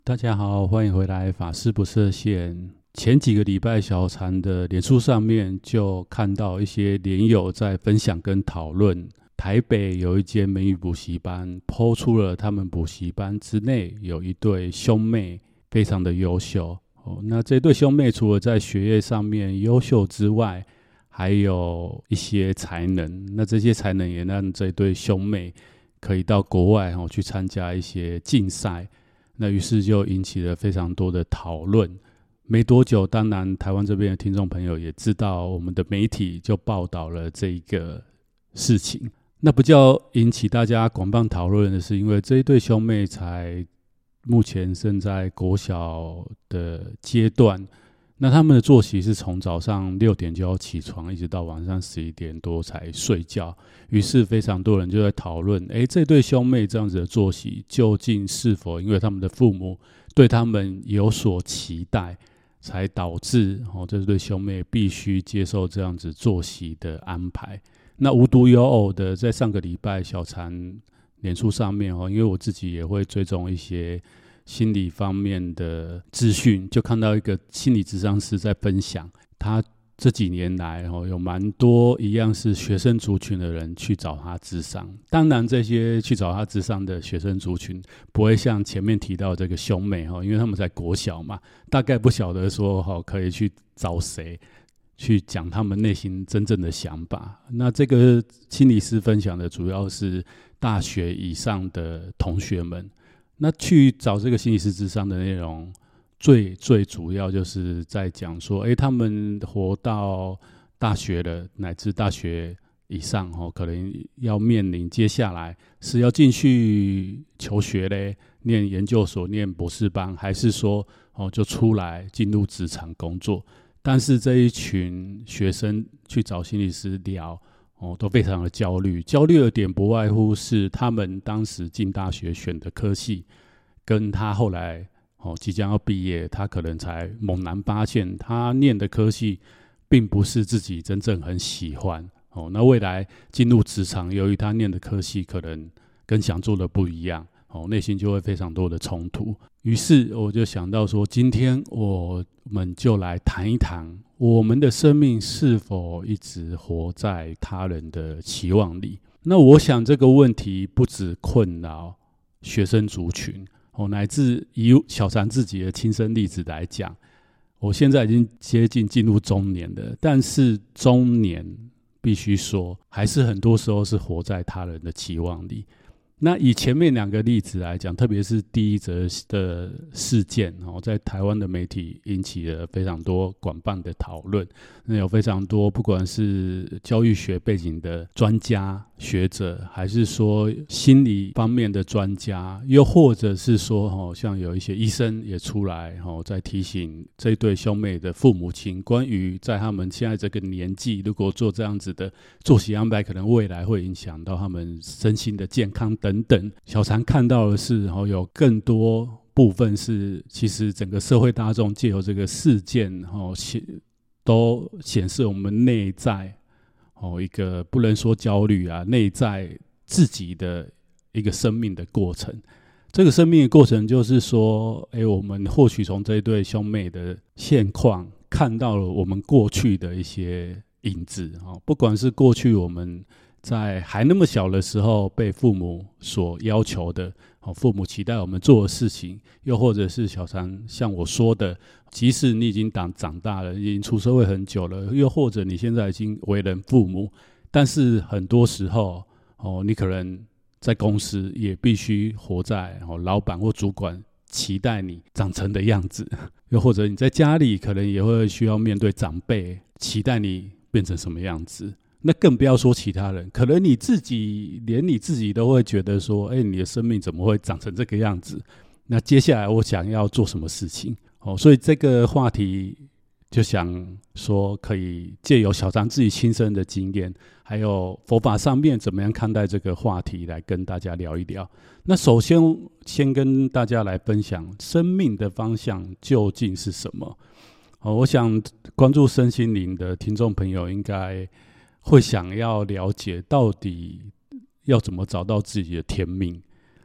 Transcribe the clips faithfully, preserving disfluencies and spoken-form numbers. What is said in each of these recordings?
大家好，欢迎回来法师不设限。前几个礼拜小禅的脸书上面就看到一些连友在分享跟讨论，台北有一间美语补习班 po 出了他们补习班之内有一对兄妹非常的优秀、哦、那这对兄妹除了在学业上面优秀之外，还有一些才能，那这些才能也让这对兄妹可以到国外、哦、去参加一些竞赛，那于是就引起了非常多的讨论。没多久，当然台湾这边的听众朋友也知道，我们的媒体就报道了这一个事情。那比较引起大家广泛讨论的是，因为这一对兄妹才目前正在国小的阶段，那他们的作息是从早上六点就要起床，一直到晚上十一点多才睡觉。于是非常多人就在讨论，诶，这对兄妹这样子的作息，究竟是否因为他们的父母对他们有所期待，才导致、哦、这对兄妹必须接受这样子作息的安排。那无独有偶的，在上个礼拜小禅脸书上面、哦、因为我自己也会追踪一些心理方面的资讯，就看到一个心理咨商师在分享，他这几年来、哦、有蛮多一样是学生族群的人去找他咨商。当然这些去找他咨商的学生族群不会像前面提到这个兄妹、哦、因为他们在国小嘛，大概不晓得说、哦、可以去找谁去讲他们内心真正的想法。那这个心理师分享的主要是大学以上的同学们，那去找这个心理师咨商的内容最最主要就是在讲说，诶，他们活到大学了，乃至大学以上、哦、可能要面临接下来是要继续求学嘞，念研究所、念博士班，还是说、哦、就出来进入职场工作。但是这一群学生去找心理师聊、哦、都非常的焦虑，焦虑的点不外乎是他们当时进大学选的科系，跟他后来哦，即将要毕业，他可能才猛然发现，他念的科系并不是自己真正很喜欢。哦，那未来进入职场，由于他念的科系可能跟想做的不一样，哦，内心就会非常多的冲突。于是我就想到说，今天我们就来谈一谈，我们的生命是否一直活在他人的期望里？那我想这个问题不只困扰学生族群。哦、乃至以小禅自己的亲身例子来讲，我现在已经接近进入中年了，但是中年必须说还是很多时候是活在他人的期望里。那以前面两个例子来讲，特别是第一则的事件、哦、在台湾的媒体引起了非常多广泛的讨论，那有非常多不管是教育学背景的专家学者，还是说心理方面的专家，又或者是说、哦、像有一些医生也出来、哦、在提醒这对兄妹的父母亲，关于在他们现在这个年纪，如果做这样子的作息安排，可能未来会影响到他们身心的健康等等等。小禅看到的是、哦、有更多部分是其实整个社会大众借由这个事件、哦、都显示我们内在、哦、一个不能说焦虑啊，内在自己的一个生命的过程。这个生命的过程就是说，诶，我们或许从这一对兄妹的现况看到了我们过去的一些影子、哦、不管是过去我们在还那么小的时候被父母所要求的、哦、父母期待我们做的事情，又或者是小禅像我说的，即使你已经 长, 长大了，已经出社会很久了，又或者你现在已经为人父母，但是很多时候、哦、你可能在公司也必须活在、哦、老板或主管期待你长成的样子，又或者你在家里可能也会需要面对长辈期待你变成什么样子。那更不要说其他人，可能你自己连你自己都会觉得说，哎，你的生命怎么会长成这个样子？那接下来我想要做什么事情？哦，所以这个话题就想说，可以借由小禅自己亲身的经验，还有佛法上面怎么样看待这个话题，来跟大家聊一聊。那首先先跟大家来分享生命的方向究竟是什么。哦，我想关注身心灵的听众朋友应该会想要了解到底要怎么找到自己的天命。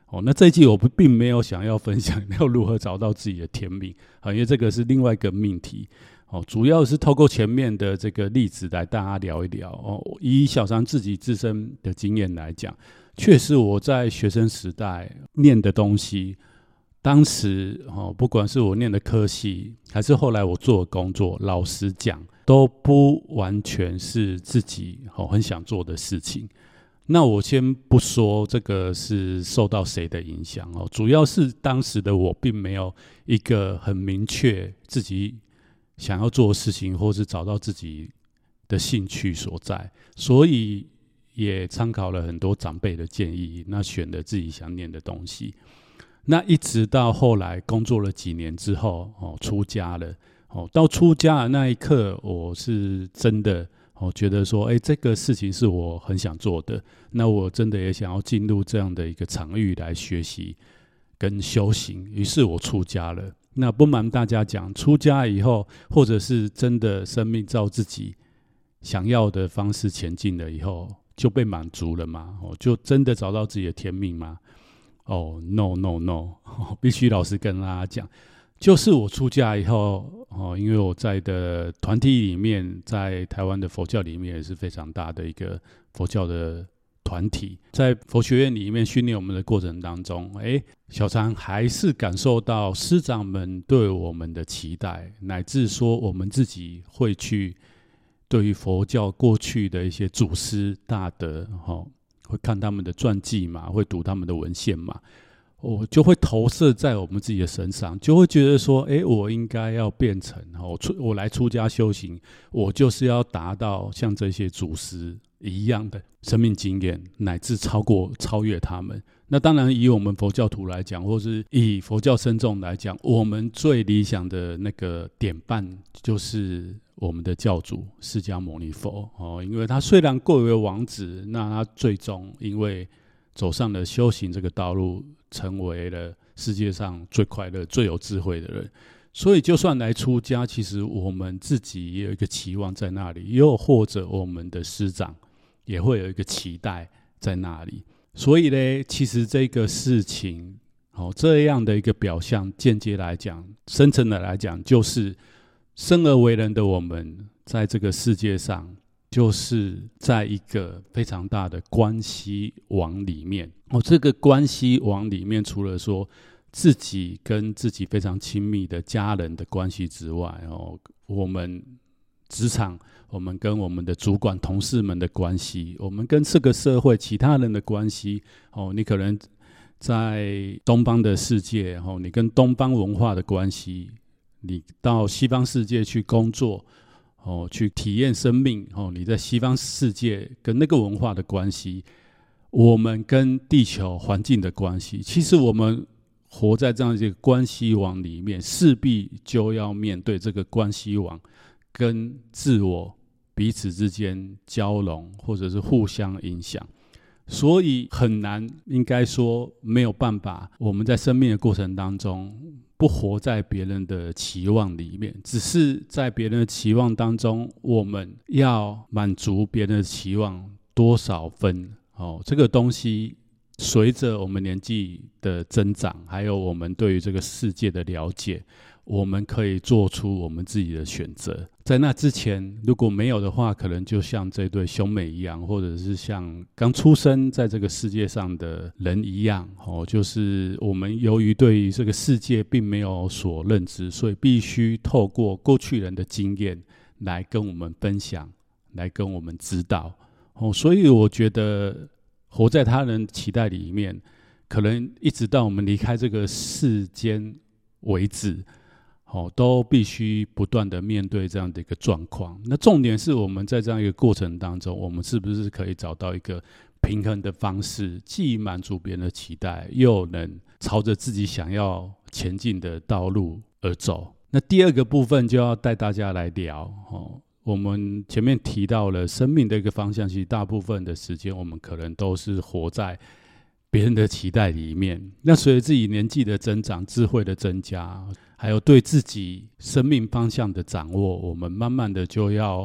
哦，那这一季我并没有想要分享要如何找到自己的天命，因为这个是另外一个命题。哦，主要是透过前面的这个例子来大家聊一聊。哦，以小常自己自身的经验来讲，确实我在学生时代念的东西，当时哦，不管是我念的科系，还是后来我做的工作，老实讲，都不完全是自己哦很想做的事情。那我先不说这个是受到谁的影响哦，主要是当时的我并没有一个很明确自己想要做的事情，或是找到自己的兴趣所在，所以也参考了很多长辈的建议，那选了自己想念的东西。那一直到后来工作了几年之后，哦，出家了，哦，到出家的那一刻，我是真的哦觉得说，哎，这个事情是我很想做的，那我真的也想要进入这样的一个场域来学习跟修行，于是我出家了。那不瞒大家讲，出家以后，或者是真的生命照自己想要的方式前进了以后，就被满足了吗？哦，就真的找到自己的天命吗？哦 ，no no no， 必须老实跟大家讲，就是我出家以后，哦，因为我在的团体里面，在台湾的佛教里面也是非常大的一个佛教的团体，在佛学院里面训练我们的过程当中，哎，小常还是感受到师长们对我们的期待，乃至说我们自己会去对于佛教过去的一些祖师大德，哦，会看他们的传记嘛，会读他们的文献嘛，我就会投射在我们自己的身上，就会觉得说，哎，我应该要变成我出我来出家修行，我就是要达到像这些祖师一样的生命经验，乃至超过超越他们。那当然，以我们佛教徒来讲，或是以佛教僧众来讲，我们最理想的那个典范就是我们的教主释迦牟尼佛哦，因为他虽然贵为王子，那他最终因为走上了修行这个道路，成为了世界上最快乐、最有智慧的人。所以，就算来出家，其实我们自己也有一个期望在那里，又或者我们的师长也会有一个期待在那里。所以呢，其实这个事情，哦，这样的一个表象，间接来讲、深层的来讲，就是生而为人的我们，在这个世界上，就是在一个非常大的关系网里面。哦，这个关系网里面，除了说自己跟自己非常亲密的家人的关系之外，哦，我们职场，我们跟我们的主管、同事们的关系，我们跟这个社会其他人的关系，哦，你可能在东方的世界，哦，你跟东方文化的关系，你到西方世界去工作，哦，去体验生命，哦，你在西方世界跟那个文化的关系，我们跟地球环境的关系，其实我们活在这样一个关系网里面，势必就要面对这个关系网跟自我彼此之间交融，或者是互相影响，所以很难，应该说没有办法，我们在生命的过程当中不活在别人的期望里面，只是在别人的期望当中，我们要满足别人的期望多少分，哦，这个东西随着我们年纪的增长，还有我们对于这个世界的了解，我们可以做出我们自己的选择。在那之前如果没有的话，可能就像这对兄妹一样，或者是像刚出生在这个世界上的人一样，哦，就是我们由于对于这个世界并没有所认知，所以必须透过过去人的经验来跟我们分享，来跟我们指导，哦，所以我觉得活在他人期待里面，可能一直到我们离开这个世间为止，哦，都必须不断的面对这样的一个状况。那重点是我们在这样一个过程当中，我们是不是可以找到一个平衡的方式，既满足别人的期待，又能朝着自己想要前进的道路而走。那第二个部分就要带大家来聊，哦，我们前面提到了生命的一个方向，其实大部分的时间我们可能都是活在别人的期待里面。那随着自己年纪的增长，智慧的增加，还有对自己生命方向的掌握，我们慢慢的就要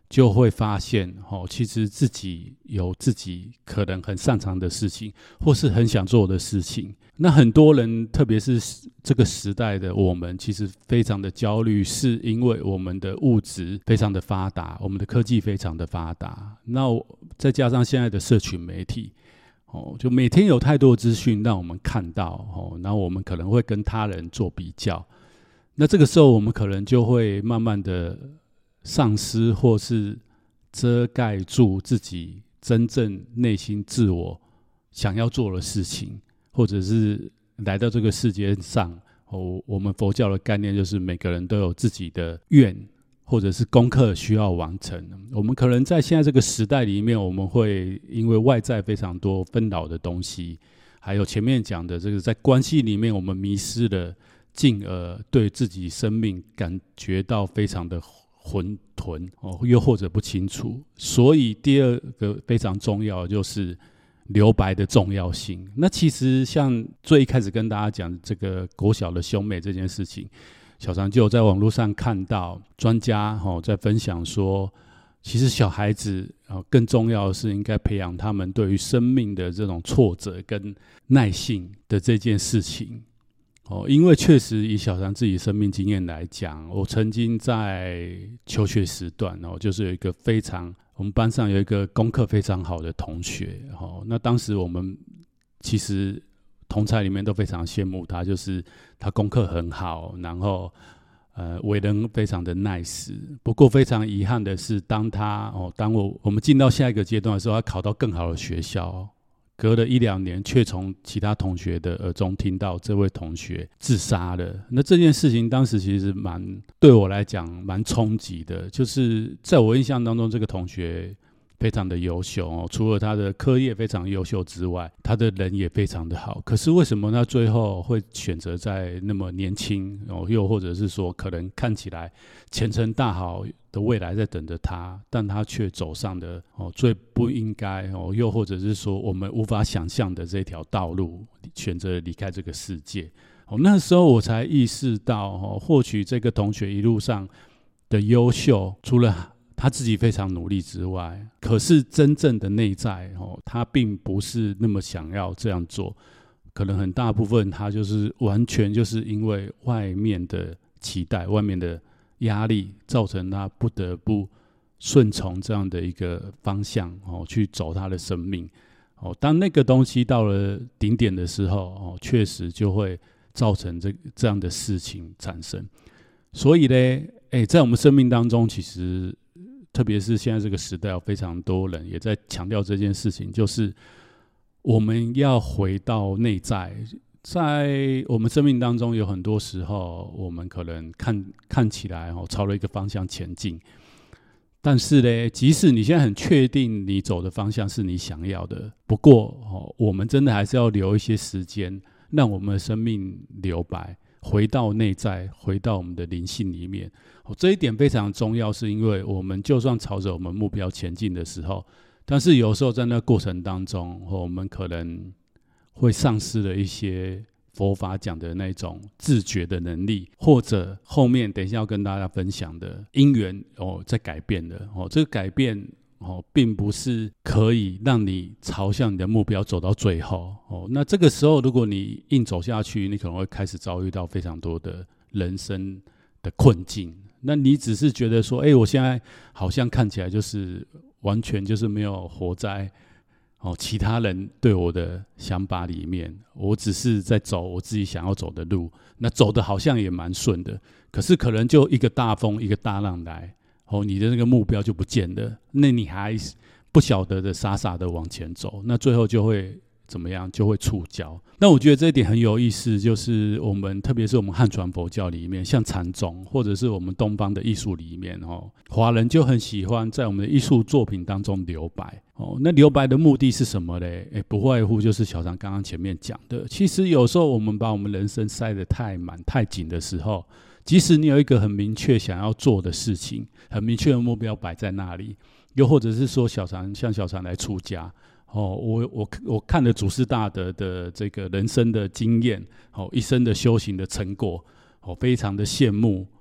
就会发现、哦、其实自己有自己可能很擅长的事情，或是很想做的事情。那很多人，特别是这个时代的我们，其实非常的焦虑，是因为我们的物质非常的发达，我们的科技非常的发达，那再加上现在的社群媒体、哦、就每天有太多资讯让我们看到、哦、然后我们可能会跟他人做比较，那这个时候我们可能就会慢慢的丧失或是遮盖住自己真正内心自我想要做的事情，或者是来到这个世界上、哦、我们佛教的概念就是每个人都有自己的愿或者是功课需要完成。我们可能在现在这个时代里面，我们会因为外在非常多纷扰的东西，还有前面讲的这个在关系里面我们迷失了，进而对自己生命感觉到非常的混沌、哦、又或者不清楚。所以第二个非常重要的就是留白的重要性。那其实像最一开始跟大家讲这个国小的兄妹这件事情，小常就有在网络上看到专家、哦、在分享说，其实小孩子、哦、更重要的是应该培养他们对于生命的这种挫折跟耐性的这件事情。哦，因为确实以小常自己生命经验来讲，我曾经在求学时段、哦、就是有一个非常我们班上有一个功课非常好的同学、哦、那当时我们其实同侪里面都非常羡慕他，就是他功课很好，然后呃为人非常的 nice。 不过非常遗憾的是，当他、哦、当我我们进到下一个阶段的时候，他考到更好的学校，隔了一两年，却从其他同学的耳中听到这位同学自杀了。那这件事情当时其实蛮对我来讲蛮冲击的，就是在我印象当中，这个同学非常的优秀、哦、除了他的科业非常优秀之外，他的人也非常的好。可是为什么他最后会选择在那么年轻、哦、又或者是说可能看起来前程大好的未来在等着他，但他却走上了、哦、最不应该、哦、又或者是说我们无法想象的这条道路，选择离开这个世界、哦、那时候我才意识到、哦、或许这个同学一路上的优秀，除了他自己非常努力之外，可是真正的内在、哦、他并不是那么想要这样做，可能很大部分他就是完全就是因为外面的期待、外面的压力，造成他不得不顺从这样的一个方向、哦、去走他的生命、哦、当那个东西到了顶点的时候、哦、确实就会造成 这, 这样的事情产生。所以呢、欸、在我们生命当中，其实特别是现在这个时代，有非常多人也在强调这件事情，就是我们要回到内在。在我们生命当中，有很多时候我们可能 看, 看起来、哦、朝了一个方向前进，但是呢，即使你现在很确定你走的方向是你想要的，不过、哦、我们真的还是要留一些时间，让我们的生命留白，回到内在，回到我们的灵性里面、哦、这一点非常重要，是因为我们就算朝着我们目标前进的时候，但是有时候在那过程当中、哦、我们可能会丧失了一些佛法讲的那种自觉的能力，或者后面等一下要跟大家分享的因缘、哦、在改变的、哦、这个改变、哦、并不是可以让你朝向你的目标走到最后、哦、那这个时候如果你硬走下去，你可能会开始遭遇到非常多的人生的困境。那你只是觉得说，哎，我现在好像看起来就是完全就是没有活在哦，其他人对我的想法里面，我只是在走我自己想要走的路，那走的好像也蛮顺的，可是可能就一个大风一个大浪来，哦，你的那个目标就不见了，那你还不晓得的傻傻的往前走，那最后就会怎么样，就会触礁。那我觉得这一点很有意思，就是我们特别是我们汉传佛教里面，像禅宗或者是我们东方的艺术里面、哦、华人就很喜欢在我们的艺术作品当中留白、哦、那留白的目的是什么呢？诶，不外乎就是小常刚刚前面讲的，其实有时候我们把我们人生塞得太满太紧的时候，即使你有一个很明确想要做的事情，很明确的目标摆在那里，又或者是说小常像小常来出家哦，我我我看了祖师大德的这个人生的经验，哦，一生的修行的成果，哦，非常的羡慕。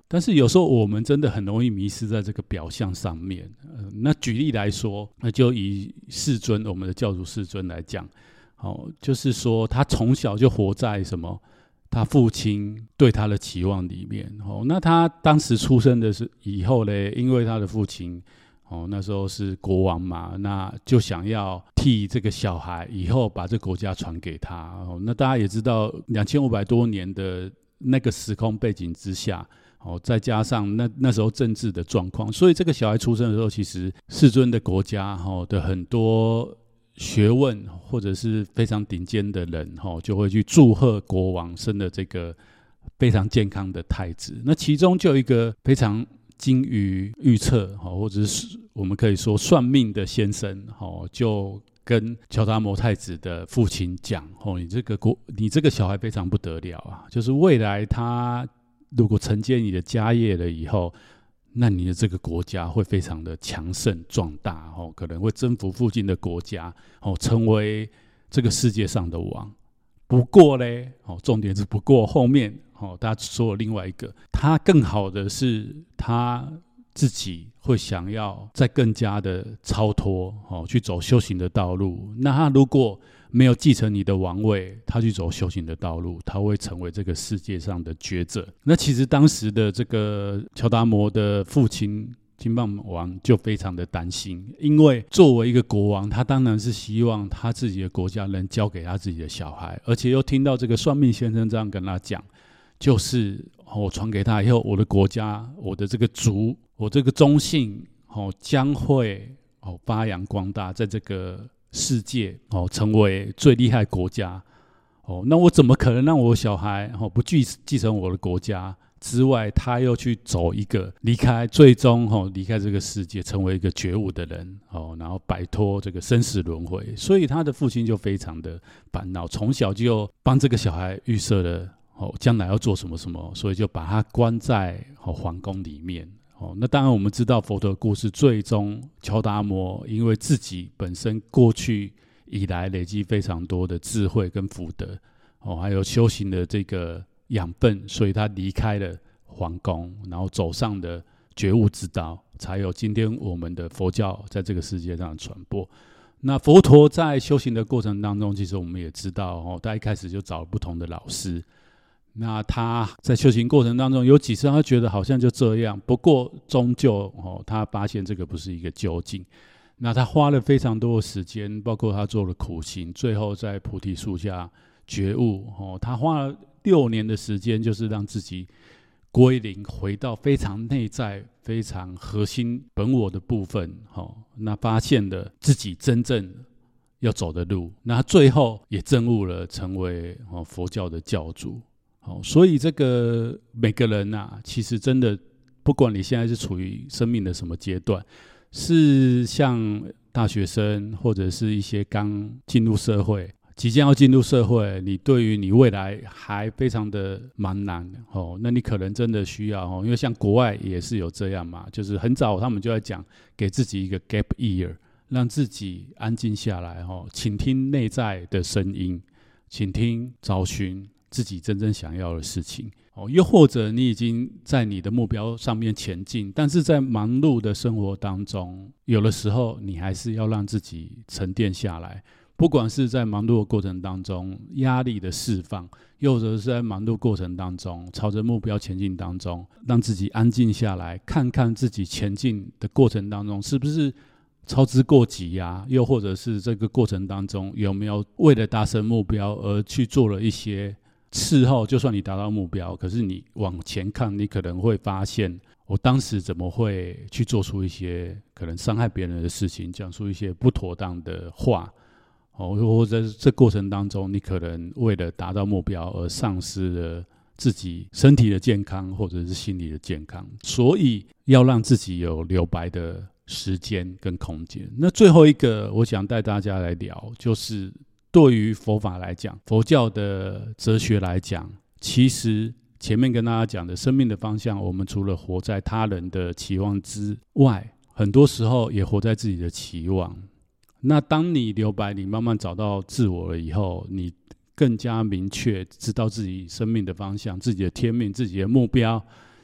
但是有时候我们真的很容易迷失在这个表象上面。呃、那举例来说，那就以世尊，我们的教主世尊来讲，哦，就是说他从小就活在什么？他父亲对他的期望里面。哦，那他当时出生的是以后呢，因为他的父亲哦那时候是国王嘛，那就想要替这个小孩以后把这国家传给他。哦，那大家也知道，两千五百多年的那个时空背景之下。哦，再加上那那时候政治的状况，所以这个小孩出生的时候，其实世尊的国家、哦、的很多学问或者是非常顶尖的人、哦、就会去祝贺国王生了这个非常健康的太子。那其中就有一个非常精于预测、哦、或者是我们可以说算命的先生、哦、就跟乔达摩太子的父亲讲、哦、你这个国你这个小孩非常不得了啊，就是未来他如果承接你的家业了以后，那你的这个国家会非常的强盛壮大、哦、可能会征服附近的国家、哦、成为这个世界上的王。不过呢、哦、重点是不过后面、哦、他说了另外一个，他更好的是他自己会想要再更加的超脱、哦、去走修行的道路。那他如果没有继承你的王位，他去走修行的道路，他会成为这个世界上的觉者。那其实当时的这个乔达摩的父亲金棒王就非常的担心，因为作为一个国王，他当然是希望他自己的国家能交给他自己的小孩，而且又听到这个算命先生这样跟他讲，就是我传给他以后，我的国家，我的这个族，我这个宗姓、哦、将会、哦、发扬光大，在这个世界、哦、成为最厉害国家、哦、那我怎么可能让我小孩、哦、不继继承我的国家之外，他又去走一个离开，最终、哦、离开这个世界，成为一个觉悟的人、哦、然后摆脱这个生死轮回。所以他的父亲就非常的烦恼，从小就帮这个小孩预设了、哦、将来要做什么什么，所以就把他关在、哦、皇宫里面。哦，那当然我们知道佛陀的故事，最终乔达摩因为自己本身过去以来累积非常多的智慧跟福德、哦、还有修行的这个养分，所以他离开了皇宫，然后走上了觉悟之道，才有今天我们的佛教在这个世界上的传播。那佛陀在修行的过程当中，其实我们也知道、哦、他一开始就找了不同的老师，那他在修行过程当中有几次他觉得好像就这样，不过终究、哦、他发现这个不是一个究竟。那他花了非常多的时间，包括他做了苦行，最后在菩提树下觉悟、哦、他花了六年的时间，就是让自己归零，回到非常内在非常核心本我的部分、哦、那发现了自己真正要走的路，那他最后也证悟了，成为、哦、佛教的教主。哦、所以这个每个人啊，其实真的不管你现在是处于生命的什么阶段，是像大学生或者是一些刚进入社会，即将要进入社会，你对于你未来还非常的茫然、哦、那你可能真的需要、哦、因为像国外也是有这样嘛，就是很早他们就在讲给自己一个 gap year， 让自己安静下来、哦、倾听内在的声音，倾听找寻自己真正想要的事情、哦、又或者你已经在你的目标上面前进，但是在忙碌的生活当中，有的时候你还是要让自己沉淀下来，不管是在忙碌的过程当中压力的释放，又或者是在忙碌过程当中朝着目标前进当中，让自己安静下来，看看自己前进的过程当中是不是操之过急啊，又或者是这个过程当中有没有为了达成目标而去做了一些事后，就算你达到目标，可是你往前看，你可能会发现我当时怎么会去做出一些可能伤害别人的事情，讲出一些不妥当的话、哦、或者这过程当中你可能为了达到目标而丧失了自己身体的健康或者是心理的健康，所以要让自己有留白的时间跟空间。那最后一个我想带大家来聊，就是对于佛法来讲，佛教的哲学来讲，其实前面跟大家讲的生命的方向，我们除了活在他人的期望之外，很多时候也活在自己的期望。那当你留白，你慢慢找到自我了以后，你更加明确知道自己生命的方向，自己的天命，自己的目标，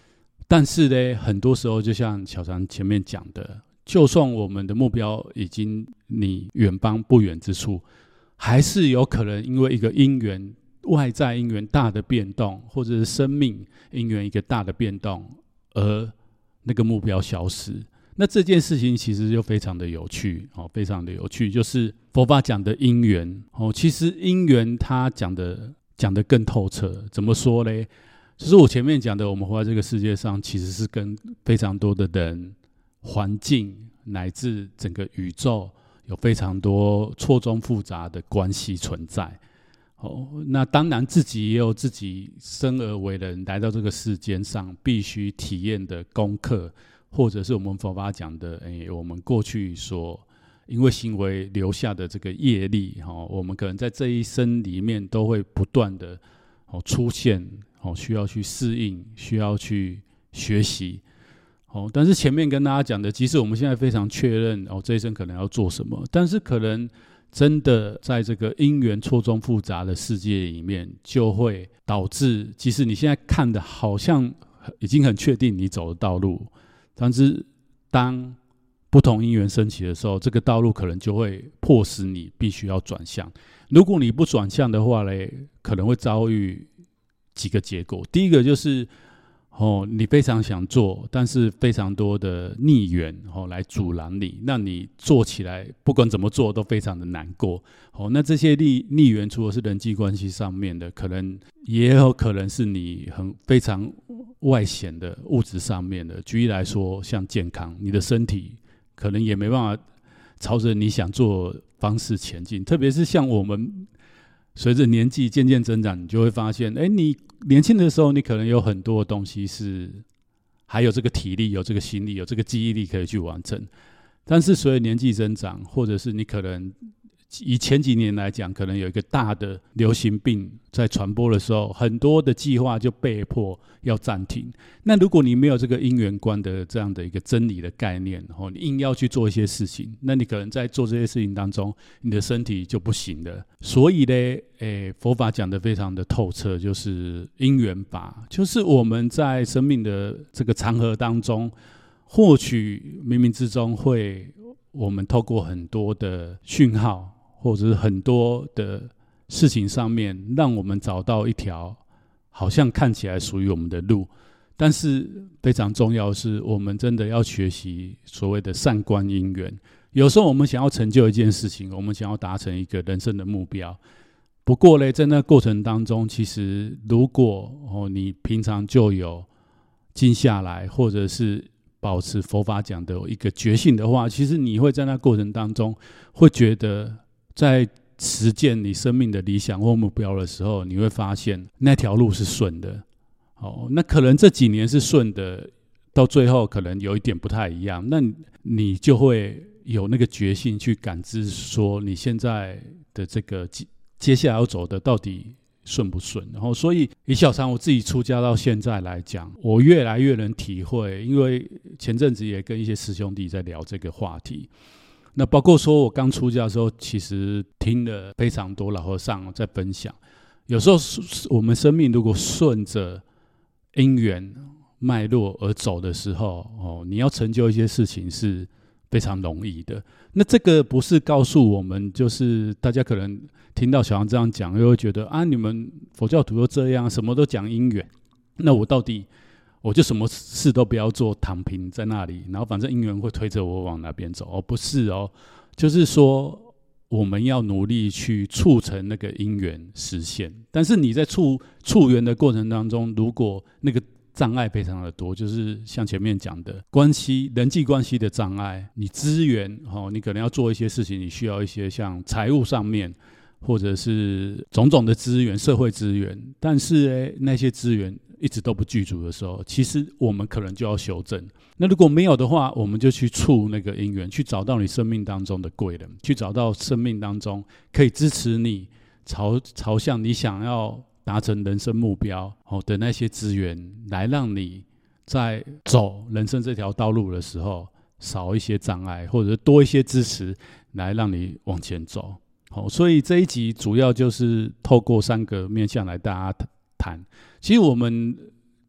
但是呢，很多时候就像小常前面讲的，就算我们的目标已经你远方不远之处，还是有可能因为一个因缘，外在因缘大的变动，或者是生命因缘一个大的变动，而那个目标消失。那这件事情其实就非常的有趣，哦，非常的有趣，就是佛法讲的因缘，哦，其实因缘它讲的讲得更透彻。怎么说呢？就是我前面讲的，我们活在这个世界上，其实是跟非常多的人、环境乃至整个宇宙有非常多错综复杂的关系存在。哦，那当然自己也有自己生而为人来到这个世间上必须体验的功课，或者是我们佛法讲的，欸、我们过去所因为行为留下的这个业力，哦，我们可能在这一生里面都会不断的、哦、出现，哦，需要去适应，需要去学习。哦，但是前面跟大家讲的，即使我们现在非常确认，哦，这一生可能要做什么，但是可能真的在这个因缘错综复杂的世界里面，就会导致，即使你现在看的好像已经很确定你走的道路，但是当不同因缘升起的时候，这个道路可能就会迫使你必须要转向。如果你不转向的话呢，可能会遭遇几个结果。第一个就是哦，你非常想做，但是非常多的逆缘，哦，来阻拦你，让你做起来不管怎么做都非常的难过。哦，那这些逆逆缘除了是人际关系上面的，可能也有可能是你很非常外显的物质上面的。举例来说，像健康，你的身体可能也没办法朝着你想做的方式前进。特别是像我们随着年纪渐渐增长，你就会发现，哎，你年轻的时候，你可能有很多东西是还有这个体力、有这个心力、有这个记忆力可以去完成。但是随着年纪增长，或者是你可能以前几年来讲，可能有一个大的流行病在传播的时候，很多的计划就被迫要暂停。那如果你没有这个因缘观的这样的一个真理的概念，然后你硬要去做一些事情，那你可能在做这些事情当中，你的身体就不行了。所以呢，诶，佛法讲得非常的透彻，就是因缘法，就是我们在生命的这个长河当中，或许冥冥之中会，我们透过很多的讯号，或者是很多的事情上面，让我们找到一条好像看起来属于我们的路。但是非常重要的是，我们真的要学习所谓的善观因缘。有时候我们想要成就一件事情，我们想要达成一个人生的目标，不过呢，在那过程当中，其实如果、哦、你平常就有静下来，或者是保持佛法讲的一个觉性的话，其实你会在那过程当中会觉得，在实践你生命的理想或目标的时候，你会发现那条路是顺的。哦，那可能这几年是顺的，到最后可能有一点不太一样，那你就会有那个决心去感知说你现在的这个接下来要走的到底顺不顺。然后所以以小常我自己出家到现在来讲，我越来越能体会，因为前阵子也跟一些师兄弟在聊这个话题，那包括说我刚出家的时候，其实听了非常多老和尚在分享，有时候我们生命如果顺着因缘脉络而走的时候、哦、你要成就一些事情是非常容易的。那这个不是告诉我们，就是大家可能听到小常这样讲，又会觉得啊，你们佛教徒都这样，什么都讲因缘，那我到底我就什么事都不要做，躺平在那里，然后反正因缘会推着我往哪边走。哦，不是哦，就是说我们要努力去促成那个因缘实现。但是你在促促缘的过程当中，如果那个障碍非常的多，就是像前面讲的关系、人际关系的障碍，你资源、哦、你可能要做一些事情，你需要一些像财务上面，或者是种种的资源、社会资源，但是呢，那些资源一直都不具足的时候，其实我们可能就要修正。那如果没有的话，我们就去触那个因缘，去找到你生命当中的贵人，去找到生命当中可以支持你朝朝向你想要达成人生目标的那些资源，来让你在走人生这条道路的时候少一些障碍，或者多一些支持，来让你往前走。所以这一集主要就是透过三个面向来大家谈。其实我们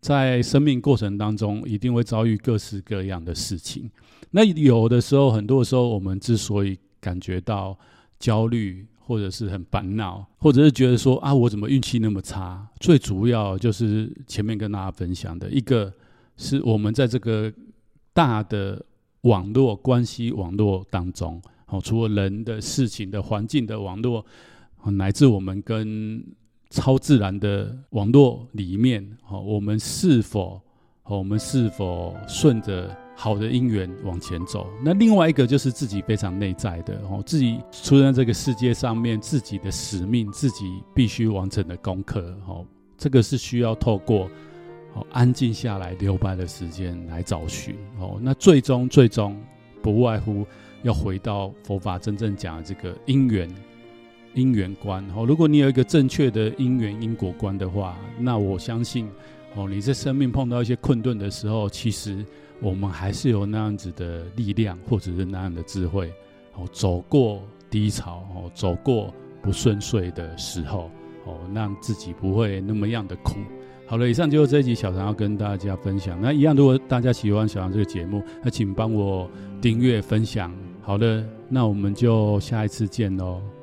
在生命过程当中一定会遭遇各式各样的事情。那有的时候，很多的时候，我们之所以感觉到焦虑，或者是很烦恼，或者是觉得说啊，我怎么运气那么差？最主要就是前面跟大家分享的一个，是我们在这个大的网络关系网络当中，哦，除了人的事情的环境的网络，哦，乃至我们跟超自然的网络里面，哦，我们是否，哦，我们是否顺着好的因缘往前走？那另外一个就是自己非常内在的，哦，自己出生在这个世界上面，自己的使命，自己必须完成的功课，哦，这个是需要透过哦安静下来留白的时间来找寻，哦，那最终最终不外乎要回到佛法真正讲的这个因缘因缘观，哦，如果你有一个正确的因缘因果观的话，那我相信，哦，你在生命碰到一些困顿的时候，其实我们还是有那样子的力量，或者是那样的智慧，哦，走过低潮，哦，走过不顺遂的时候，哦，让自己不会那么样的苦。好了，以上就是这一集小常要跟大家分享。那一样，如果大家喜欢小常这个节目，那请帮我订阅分享。好的，那我们就下一次见咯。